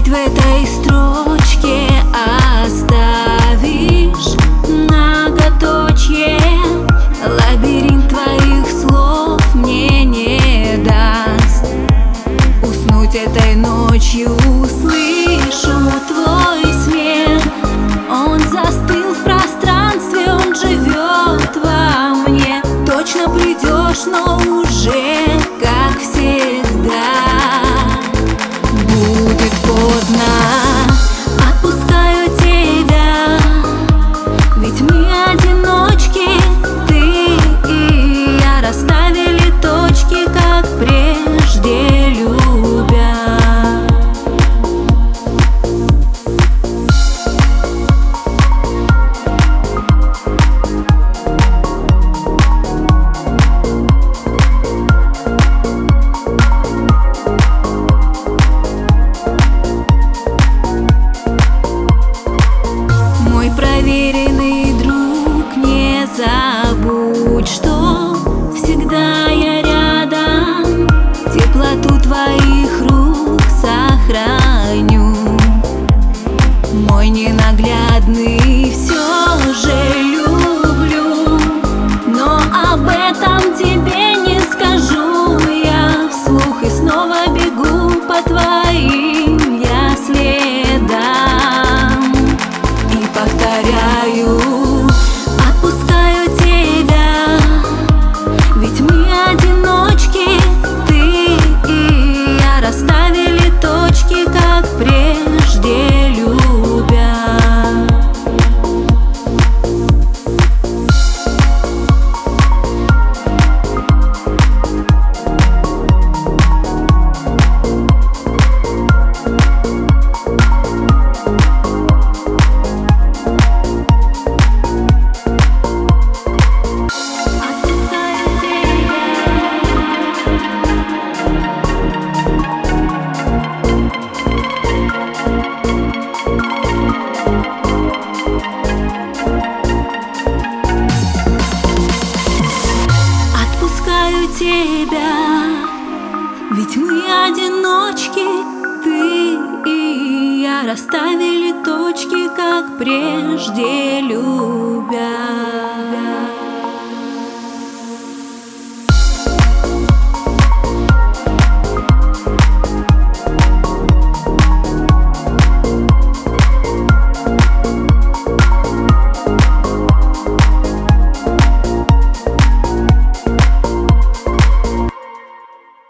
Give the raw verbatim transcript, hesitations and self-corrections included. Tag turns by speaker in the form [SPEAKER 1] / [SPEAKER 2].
[SPEAKER 1] в этой строчке оставишь многоточие. Лабиринт твоих слов мне не даст уснуть этой ночью. Слышу твой смех, он застыл в пространстве, он живет во мне. Точно придешь, но уже как всегда будет поздно. Отпускаю тебя, ведь мы одиночки, ты и я расставили точки, как прежде любя. Проверенный друг, не забудь, что всегда я рядом. Теплоту твоих рук сохраню. Мой ненаглядный все же люблю, но об этом тебе не скажу я вслух. И снова бегу по твоим я следам и повторяю: отпускаю тебя, ведь мы одиночки, ты и я расставили точки, как прежде любя. Тебя, ведь мы одиночки, ты и я расставили точки, как прежде любя.